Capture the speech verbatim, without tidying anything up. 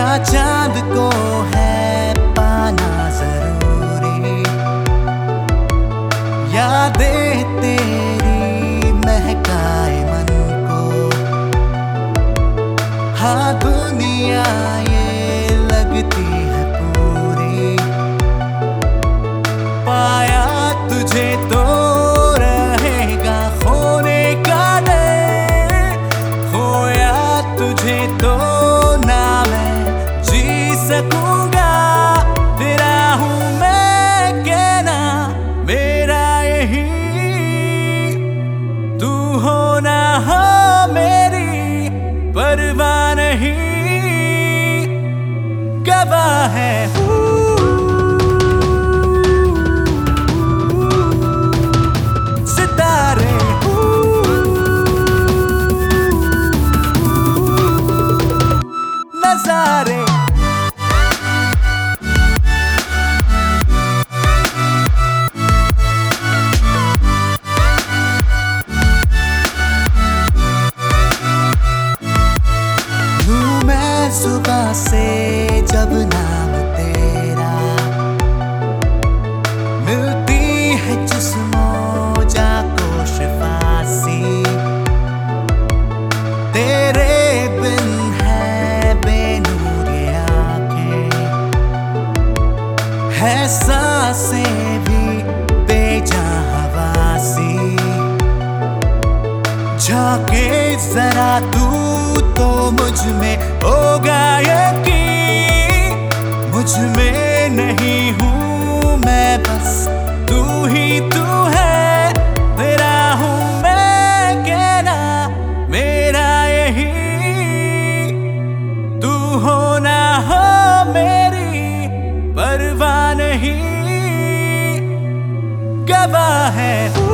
चांद को है पाना जरूरी, यादें तेरी महकाए मन को। हाँ दुनिया ये लगती है पूरी, पाया तुझे तो रहेगा खोने का डर, खोया तुझे तो ना मैं जी सकूंगा। तेरा हूँ मैं कहना मेरा यही, तू हो ना हो मेरी परवाह नहीं, गवाह है सितारे नजारे। लूं मैं सुबह से जब नाम तेरा, मिलती है जिस्मों जाको शिफासी। तेरे बिन है बेनूर ये आंखें, है सांसें भी बेजां हवासी। झांके जरा तू तो मुझ में होगा यकीन, मुझ में नहीं हूँ मैं बस तू ही तू है। तेरा हूँ मैं कहना मेरा यही, तू हो ना हो मेरी परवाह नहीं, गवाह है।